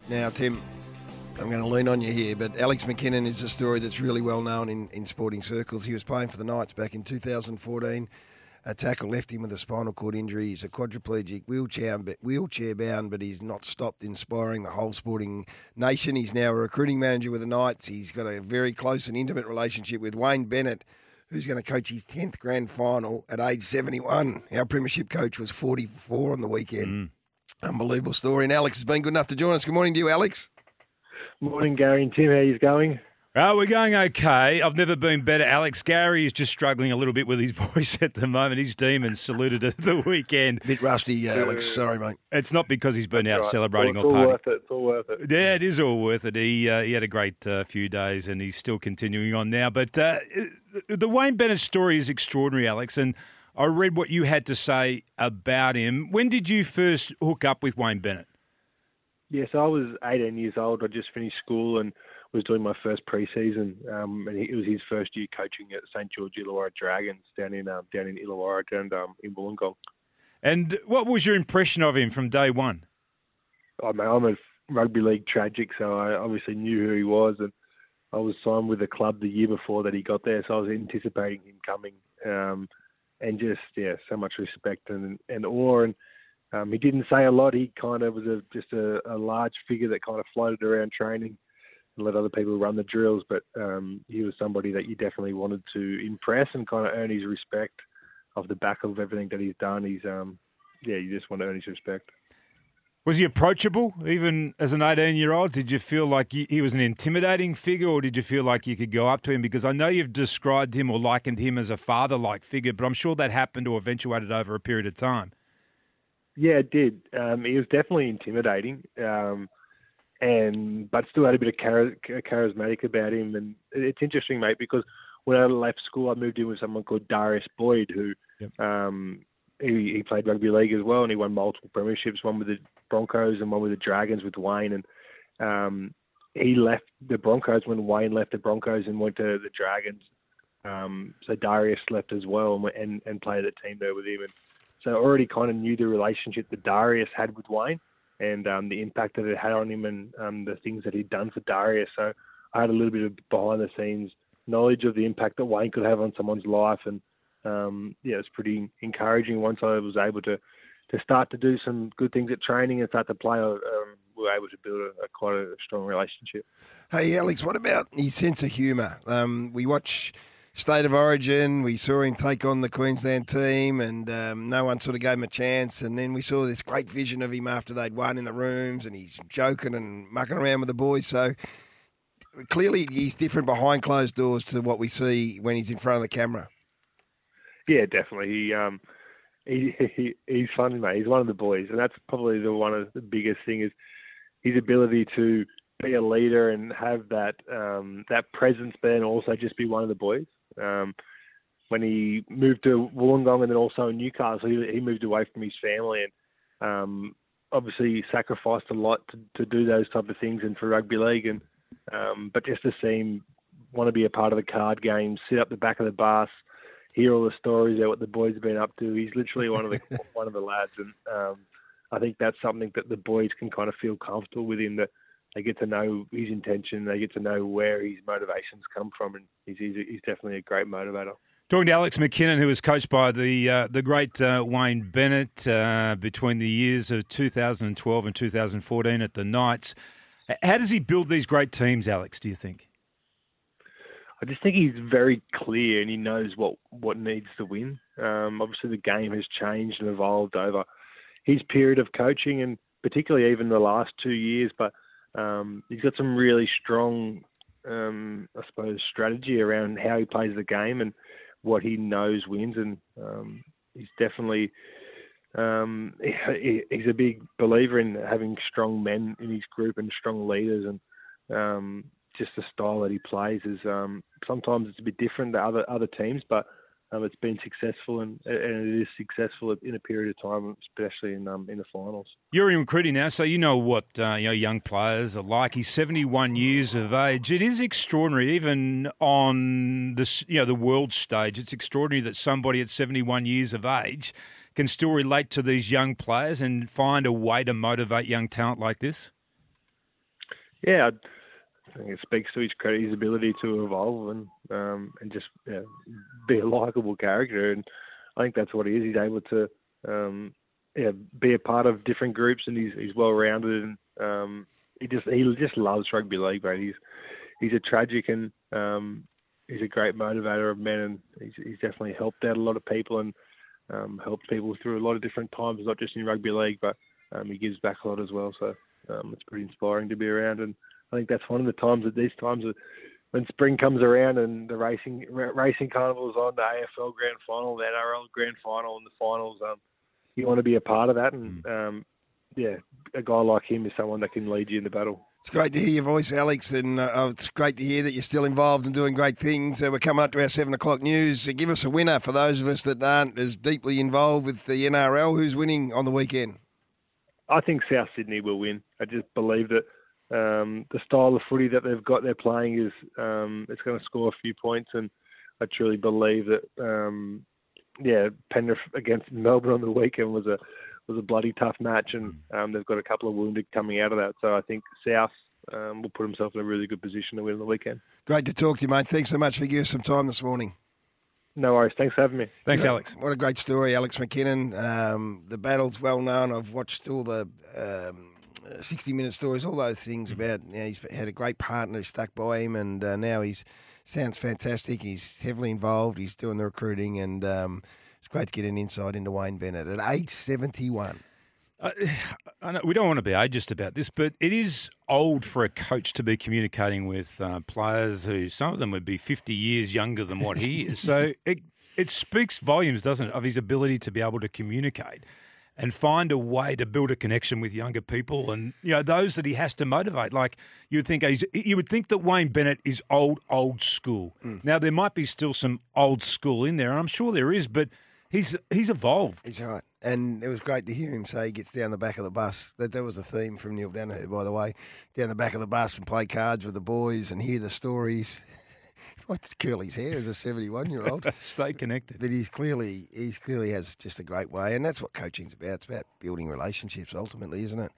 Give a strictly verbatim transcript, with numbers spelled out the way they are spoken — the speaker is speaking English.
Now, Tim, I'm going to lean on you here, but Alex McKinnon is a story that's really well known in, in sporting circles. He was playing for the Knights back in two thousand fourteen. A tackle left him with a spinal cord injury. He's a quadriplegic, wheelchair, wheelchair bound, but he's not stopped inspiring the whole sporting nation. He's now a recruiting manager with the Knights. He's got a very close and intimate relationship with Wayne Bennett, who's going to coach his tenth grand final at age seventy-one. Our premiership coach was forty-four on the weekend. Mm. Unbelievable story. And Alex has been good enough to join us. Good morning to you, Alex. Morning, Gary and Tim. How are you going? Oh, we're going okay. I've never been better. Alex Gary is just struggling a little bit with his voice at the moment. His demons saluted at the weekend. Bit rusty, uh, Alex. Sorry, mate. It's not because he's been out right. celebrating it's or all partying. worth it. It's all worth it. Yeah, it is all worth it. He uh, he had a great uh, few days and he's still continuing on now. But uh, the Wayne Bennett story is extraordinary, Alex, and I read what you had to say about him. When did you first hook up with Wayne Bennett? Yes, I was eighteen years old. I just finished school and was doing my first pre-season. Um, and it was his first year coaching at Saint George Illawarra Dragons down in um, down in Illawarra and um, in Wollongong. And what was your impression of him from day one? I mean, I'm a rugby league tragic, so I obviously knew who he was, and I was signed with the club the year before that he got there, so I was anticipating him coming. Um, and just yeah, so much respect and and awe. And um, he didn't say a lot. He kind of was a, just a, a large figure that kind of floated around training and let other people run the drills. But um, he was somebody that you definitely wanted to impress and kind of earn his respect off the back of everything that he's done. He's um, yeah, you just want to earn his respect. Was he approachable, even as an eighteen-year-old? Did you feel like he was an intimidating figure, or did you feel like you could go up to him? Because I know you've described him or likened him as a father-like figure, but I'm sure that happened or eventuated over a period of time. Yeah, it did. Um, he was definitely intimidating, um, and but still had a bit of char- charismatic about him. And it's interesting, mate, because when I left school, I moved in with someone called Darius Boyd, who yep. um, he, he played rugby league as well, and he won multiple premierships, one with the Broncos and one with the Dragons with Wayne. And um, he left the Broncos when Wayne left the Broncos and went to the Dragons. Um, so Darius left as well and, and, and played a team there with him. And so I already kind of knew the relationship that Darius had with Wayne and um, the impact that it had on him and um, the things that he'd done for Darius. So I had a little bit of behind-the-scenes knowledge of the impact that Wayne could have on someone's life. And, um, yeah, it's pretty encouraging once I was able to, to start to do some good things at training and start to play. Um, we were able to build a, a quite a strong relationship. Hey, Alex, what about his sense of humour? Um, we watch State of Origin, we saw him take on the Queensland team and um, no one sort of gave him a chance. And then we saw this great vision of him after they'd won in the rooms and he's joking and mucking around with the boys. So clearly he's different behind closed doors to what we see when he's in front of the camera. Yeah, definitely. He, um, he, he he's funny, mate. He's one of the boys. And that's probably the one of the biggest thing is his ability to be a leader and have that um, that presence there and also just be one of the boys. Um, when he moved to Wollongong and then also in Newcastle, he, he moved away from his family and um, obviously sacrificed a lot to, to do those type of things and for rugby league. And um, but just to see him want to be a part of the card game, sit up the back of the bus, hear all the stories about what the boys have been up to. He's literally one of the one of the lads, and um, I think that's something that the boys can kind of feel comfortable with him, that they get to know his intention, they get to know where his motivations come from, and he's, he's, he's definitely a great motivator. Talking to Alex McKinnon, who was coached by the uh, the great uh, Wayne Bennett uh, between the years of two thousand twelve and two thousand fourteen at the Knights. How does he build these great teams, Alex, do you think? I just think he's very clear and he knows what, what needs to win. Um, obviously, the game has changed and evolved over his period of coaching and particularly even the last two years, but Um, he's got some really strong, um, I suppose, strategy around how he plays the game and what he knows wins. And um, he's definitely um, he, he's a big believer in having strong men in his group and strong leaders. And um, just the style that he plays is um, sometimes it's a bit different to other other teams, but Um, it's been successful and, and it is successful in a period of time, especially in um, in the finals. You're in recruiting now, so you know what uh, you know young players are like. He's seventy-one years of age. It is extraordinary, even on the you know the world stage. It's extraordinary that somebody at seventy-one years of age can still relate to these young players and find a way to motivate young talent like this. Yeah, I think it speaks to his credit, his ability to evolve and um, and just yeah, be a likable character. And I think that's what he is. He's able to um, yeah, be a part of different groups, and he's he's well rounded, and um, he just he just loves rugby league, mate. He's he's a tragic and um, he's a great motivator of men, and he's, he's definitely helped out a lot of people and um, helped people through a lot of different times, not just in rugby league, but um, he gives back a lot as well. So um, it's pretty inspiring to be around, and I think that's one of the times at these times when spring comes around and the racing racing carnival's on, the A F L Grand Final, the N R L Grand Final, and the finals. Um, you want to be a part of that, and um, yeah, a guy like him is someone that can lead you in the battle. It's great to hear your voice, Alex, and uh, it's great to hear that you're still involved and doing great things. Uh, we're coming up to our seven o'clock news. Uh, give us a winner for those of us that aren't as deeply involved with the N R L. Who's winning on the weekend? I think South Sydney will win. I just believe that um, the style of footy that they've got, they're playing is um, it's going to score a few points, and I truly believe that um, yeah, Penrith against Melbourne on the weekend was a was a bloody tough match, and um, they've got a couple of wounded coming out of that. So I think South um, will put himself in a really good position to win on the weekend. Great to talk to you, mate. Thanks so much for giving us some time this morning. No worries. Thanks for having me. Thanks, You know, Alex. What a great story, Alex McKinnon. Um, the battle's well known. I've watched all the um, sixty-minute stories, all those things about, you know, he's had a great partner who stuck by him, and uh, now he's sounds fantastic. He's heavily involved. He's doing the recruiting, and um, it's great to get an insight into Wayne Bennett at age seventy-one. Uh, I know we don't want to be ageist about this, but it is old for a coach to be communicating with uh, players who some of them would be fifty years younger than what he is. So it it speaks volumes, doesn't it, of his ability to be able to communicate and find a way to build a connection with younger people, and you know those that he has to motivate. Like you would think, he's, you would think that Wayne Bennett is old, old school. Mm. Now there might be still some old school in there, and I'm sure there is, but he's he's evolved. He's right. And it was great to hear him say he gets down the back of the bus. That that was a theme from Neil Danaher, by the way. Down the back of the bus and play cards with the boys and hear the stories. He wants to curl his hair as a seventy-one-year-old. Stay connected. But he's clearly, he's clearly has just a great way. And that's what coaching's about. It's about building relationships ultimately, isn't it?